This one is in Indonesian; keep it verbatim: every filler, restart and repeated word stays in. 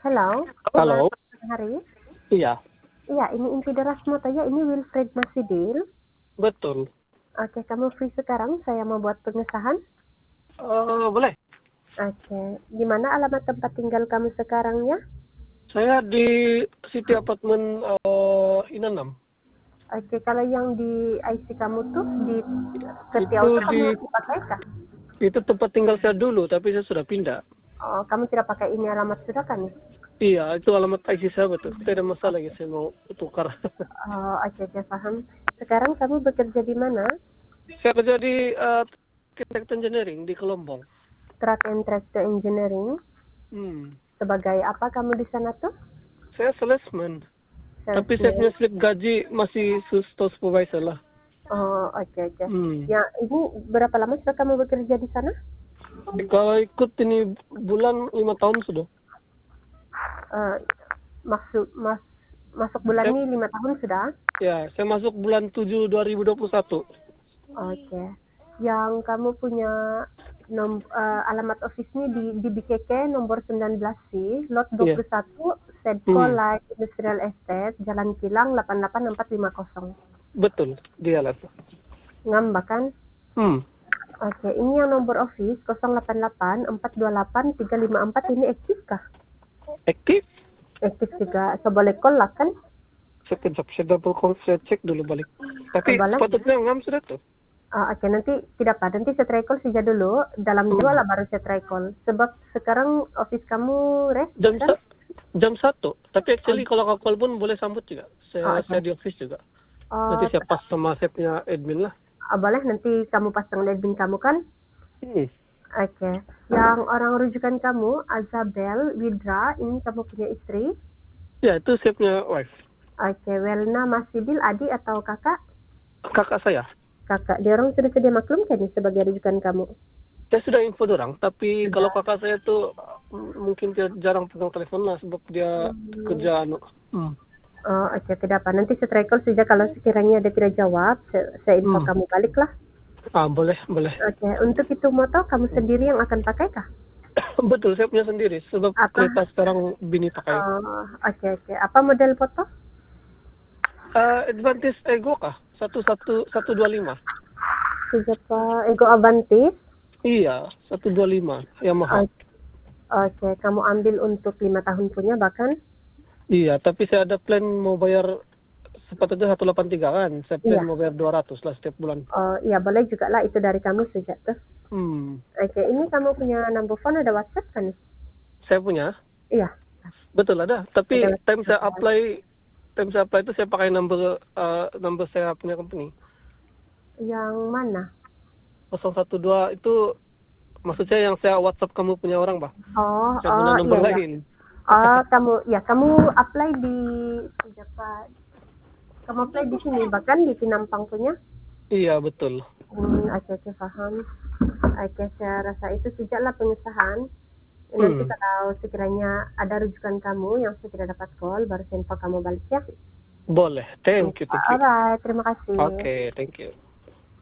Halo, Halo, selamat hari. iya, Iya, ini inti deras moto ya, ini Wilfred Masidil. betul. Oke, kamu free sekarang? Saya mau buat pengesahan. Eh, boleh. Oke, di mana alamat tempat tinggal kamu sekarang ya? Saya di City Apartment uh, Inanam. Oke, kalau yang di I C kamu tuh di Itu Ketiau tuh kamu di masih pakai kah? itu tempat tinggal saya dulu, tapi saya sudah pindah. Oh, kamu tidak pakai ini alamat sudah kan ya? Iya, itu alamat I C saya betul. Tidak ada masalah ya, saya mau tukar. Oh, oke, oke, paham. Sekarang kamu bekerja di mana? Saya kerja di uh, Architect Engineering di Kelompong. Truck and Tractor Engineering. Hmm. Sebagai apa kamu di sana tuh? Saya salesman, tapi saya Salesman. punya slip gaji masih store supervisor lah. Oh, oke, oke. Hmm. Ya, ini berapa lama sudah kamu bekerja di sana? Kalau ikut ini bulan lima tahun sudah. Eh, maksud mas masuk bulan Saya, ini lima tahun sudah. ya, saya masuk bulan tujuh dua ribu dua puluh satu. Oke. Yang kamu punya nom, eh, alamat office-nya di di B K K nomor sembilan belas C, lot Iya. dua puluh satu, Sedco Hmm. Light Industrial Estate, Jalan Kilang delapan delapan empat lima nol. Betul, dia lah. Ngambak kan? Hmm. Oke, ini yang nomor office nol delapan delapan empat dua delapan tiga lima empat ini aktif kah? Aktif? Aktif juga. So boleh call lah kan? Sekejap, saya double call, saya cek dulu balik. Tapi Boleh. sepatutnya ngam sudah tuh. Ah, oke, nanti tidak apa, nanti saya try call saja dulu. Dalam Hmm. jam lah baru saya try call. Sebab sekarang office kamu rest Jam kan? sa jam satu. Tapi actually kalau kau call pun boleh sambut juga. Saya, Oh, oke. saya di office juga. Oh, Nanti saya pas sama saya punya admin lah. ah, boleh, nanti kamu pasang admin kamu kan? Hmm. Oke. Yang orang rujukan kamu, Azabel Widra, ini kamu punya istri. Ya, itu saya punya wife. Oke, Welna Masidil, adik atau kakak? Kakak saya. Kakak. Dia orang sudah sedia maklum kan sebagai rujukan kamu? Saya sudah info dorang, tapi Sudah. kalau kakak saya tuh mm, mungkin dia jarang pegang telepon lah sebab dia Hmm. kerja anu. Hmm. Oh, oke, tidak apa. Nanti saya try call saja kalau sekiranya dia tidak jawab, saya, saya info Hmm. kamu balik lah. Ah, boleh, boleh. Oke, untuk itu moto kamu sendiri yang akan pakai kah? Betul, saya punya sendiri. Sebab Apa? kereta sekarang bini pakai. Oh, oke, oke. Apa model foto? Uh, Advantage Ego kah? Satu satu satu dua lima. Siapa? Ego Avantis. Iya, satu dua lima. Yamaha. Oke, oke, kamu ambil untuk lima tahun punya bahkan? Iya, tapi saya ada plan mau bayar sepatutnya satu delapan tiga kan. Saya plan Iya. mau bayar dua ratus lah setiap bulan. Oh, iya boleh juga lah itu dari kamu sejak tuh. Hmm. Oke, ini kamu punya number phone ada WhatsApp kan? Saya punya. Iya. Betul ada. Tapi Ada time saya WhatsApp. apply, time saya apply itu saya pakai number uh, number saya punya company. Yang mana? nol satu dua itu maksud saya yang saya WhatsApp kamu punya orang, Pak. Oh, Saya punya oh, nomor iya, lain. iya. Oh, kamu, ya kamu apply di siapa? Kamu apply di sini bahkan di Sinampang punya? Iya, betul. Hmm, oke, oke, paham. Oke, saya rasa itu sejaklah pengesahan. Nanti Hmm. kalau sekiranya ada rujukan kamu yang saya tidak dapat call, baru saya info kamu balik ya. Boleh. Thank you, thank you. Alright, terima kasih. Oke, okay, thank you.